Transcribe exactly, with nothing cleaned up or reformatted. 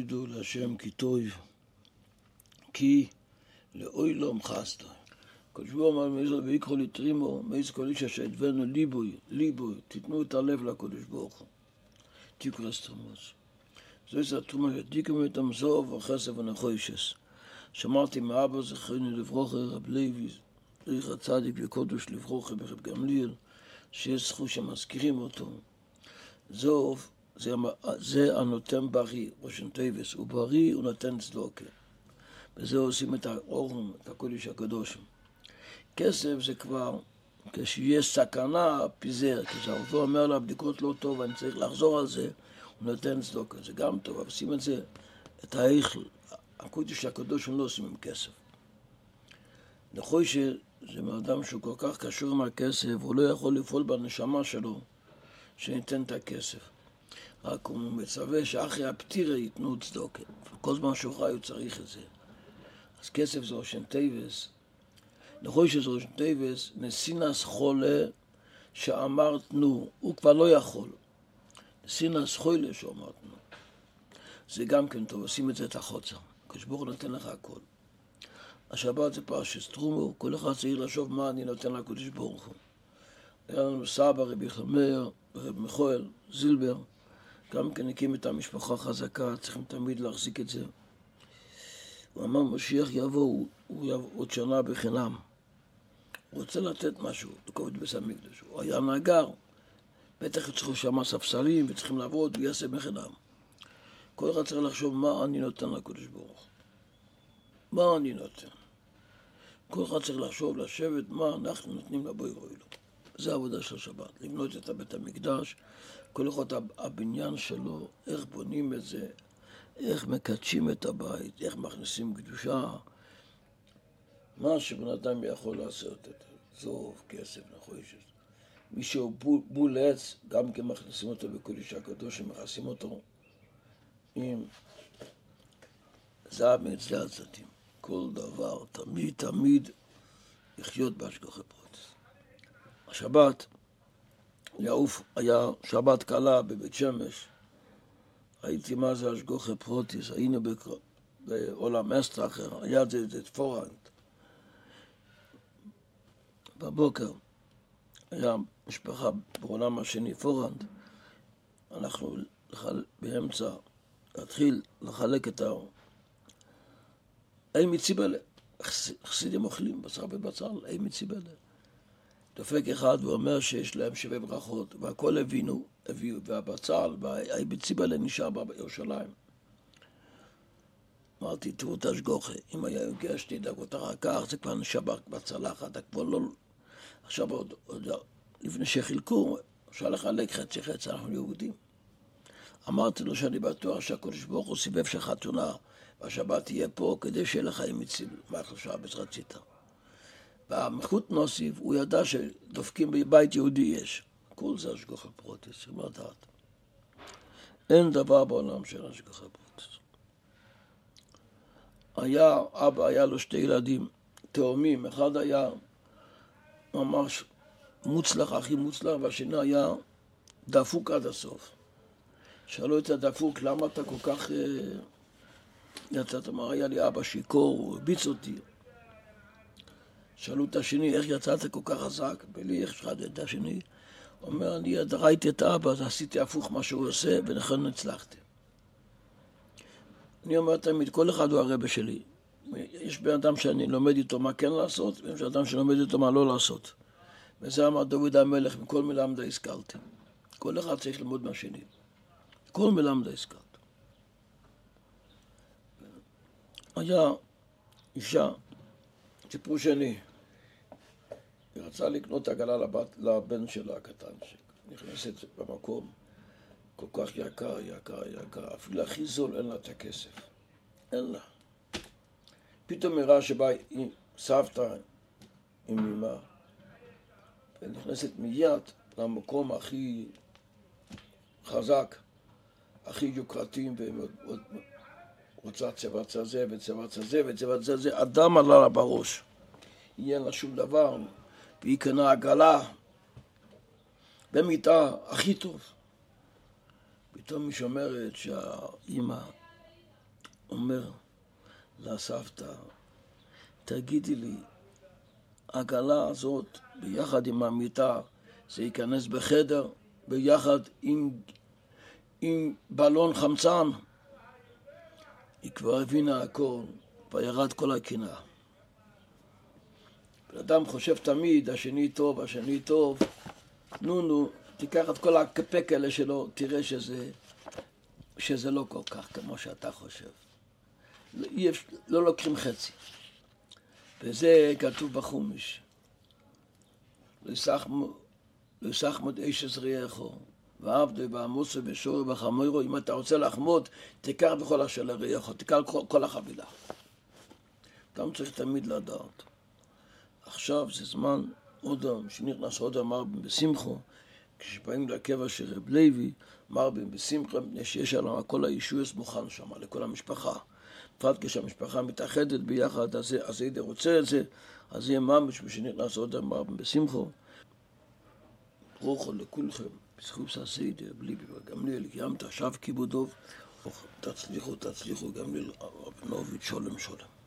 תודו להשם כי טוב, כי לאוילום חסדה. הקדוש ברוך הוא אמר ויקרא לתרימו, מייס כל איש אשר ידבנו ליבוי, ליבוי, תיתנו את הלב לקדוש ברוך הוא. תיקו רסטרמוס. זו התרומה ידיקם את המזוב והחסד ונחוישס. שמעתי מאבא זכרנו לברוכה רב לוי, זכר צדיק וקודש לברוכה ברב גמליאל, שיש זכות שמזכירים אותו. זוב, זה, זה הנותן בריא, ראשון טייבס, הוא בריא, הוא נותן צדוקה. בזה עושים את האורם, את הקודש הקדוש. כסף זה כבר, כשיש סכנה, פיזר, כשהרופא אומר לה, בדיקות לא טוב, אני צריך לחזור על זה, הוא נותן צדוקה, זה גם טוב, אבל עושים את זה, את האיכל, הקודש הקדוש הם לא עושים עם כסף. נכון שזה מאדם שהוא כל כך קשור עם הכסף, הוא לא יכול לפעול בנשמה שלו, שניתן את הכסף. רק הוא מצווה שאחרי הפטירה ייתנו צדוקה. כל זמן שהוא חי הוא צריך את זה. אז כסף זה ראשון טייבס. נכון שזה ראשון טייבס, נסינס חולה שאמרתנו, הוא כבר לא יכול. נסינס חולה שאמרתנו. זה גם כן טוב, עושים את זה את החוצה. כשבור נותן לך הכל. השבת זה פרשת תרומו, כל אחד צריך לחשוב מה אני נותן לקדוש ברוך הוא. היה לנו סבא, רבי חמר, רבי מיכאל, זילבר, גם כן הקים את המשפחה חזקה, צריכים תמיד להחזיק את זה. הוא אמר, משיח יבוא, הוא, הוא יבוא עוד שנה בחינם. הוא רוצה לתת משהו, לכובד בית המקדש. הוא היה נגר, בטח יצטרכו שם ספסלים וצריכים לעבוד, הוא יעשה בחינם. כל אחד צריך לחשוב מה אני נותן לקדוש ברוך. מה אני נותן? כל אחד צריך לחשוב, לשבת, מה אנחנו נותנים לבורא עולם. זה העבודה של השבת, לבנות את בית המקדש, כל אחד הבניין שלו, איך בונים את זה, איך מקדשים את הבית, איך מכניסים קדושה, מה שבן אדם יכול לעשות את זה, זוב, כסף, נחוישת. מי שהוא בול, בול עץ, גם כן מכניסים אותו בקודש הקדוש, מכניסים אותו עם זהב מאצלי הצדדים. כל דבר, תמיד, תמיד לחיות בהשגחה פרוטיס. השבת, יעוף, היה שבת קלה בבית שמש, הייתי מה זה השגחה פרוטיס, היינו בעולם אסטרחר, היה זה, זה פורנט. בבוקר היה משפחה בעולם השני, פורנט, אנחנו באמצע להתחיל לחלק את האור. אין מציבלה, חסידים אוכלים בשר ובצל, אין מציבלה. דופק אחד ואומר שיש להם שבע ברכות, והכל הבינו, הביאו, והבצל, והאי מציבלה נשאר בירושלים. אמרתי, תראו את השגוחה, אם היה יוגע שתי דקות אחר כך, זה כבר נשאר בצלחת, כבר לא... עכשיו עוד, עוד לפני שחילקו, אפשר לחלק חצי חצי, אנחנו יהודים. אמרתי לו שאני בטוח שהקדוש ברוך הוא סיבב של חתונה, והשבת תהיה פה כדי שיהיה לך עם מציל, מה חשב בצרצית. והמחוט נוסיף, הוא ידע שדופקים בבית יהודי יש. כל זה השגחה פרוטיס, מה דעת? אין דבר בעולם של השגחה פרוטיס. היה, אבא היה לו שתי ילדים, תאומים, אחד היה ממש מוצלח, הכי מוצלח, והשני היה דפוק עד הסוף. שאלו את הדפוק, למה אתה כל כך... יצאת, אמר, היה לי אבא שיקור, הוא הביץ אותי. שאלו את השני, איך יצאת כל כך חזק? בלי איך שחד את השני. הוא אומר, אני ראיתי את האבא, אז עשיתי הפוך מה שהוא עושה, ולכן הצלחתי. אני אומר תמיד, כל אחד הוא הרבא שלי. יש בן אדם שאני לומד איתו מה כן לעשות, ויש בן אדם שלומד איתו מה לא לעשות. וזה אמר דוד המלך, מכל מלמדה השכלתי. כל אחד צריך ללמוד מהשני. כל מלמדה השכלתי. היה אישה, סיפור שני, היא רצה לקנות עגלה לבת, לבן שלה הקטן, שנכנסת במקום כל כך יקר, יקר, יקר, אפילו הכי זול אין לה את הכסף, אין לה. פתאום הראה שבא עם סבתא, עם אמא, ונכנסת מיד למקום הכי חזק, הכי יוקרתיים ומאוד רוצה צבץ הזה וצבץ הזה וצבץ הזה, אדם עלה לה בראש. היא אין לה שום דבר, והיא קנה עגלה במיטה הכי טוב. פתאום היא שומרת שהאימא אומר לסבתא, תגידי לי, העגלה הזאת ביחד עם המיטה, זה ייכנס בחדר ביחד עם, עם בלון חמצן? היא כבר הבינה הכל, וירד כל הקנאה. בן אדם חושב תמיד, השני טוב, השני טוב, נו נו, תיקח את כל הקפק האלה שלו, תראה שזה, שזה לא כל כך כמו שאתה חושב. לא, לא לוקחים חצי. וזה כתוב בחומש. לסחמוד איש עזריחו, ועבדו בעמוסו בשורו בחמורו, אם אתה רוצה לחמוד, תיקח בכל אשר לרעיך, תיקח כל, כל החבילה. גם צריך תמיד לדעת. עכשיו זה זמן אודם, שנכנס אודם מרבים בשמחו, כשבאים לקבע של רב לוי, מרבים בשמחה, שיש עליו כל הישוס מוכן שם, לכל המשפחה. בפרט כשהמשפחה מתאחדת ביחד, אז, אז הידי רוצה את זה, אז יהיה ממש ושנכנס אודם מרבים בשמחו. ברוכו לכולכם, בזכות הסיידה, בלי גמליאל, קיימת עכשיו כיבודוב, תצליחו, תצליחו, גמליאל, רבינוביץ', שולם שולם.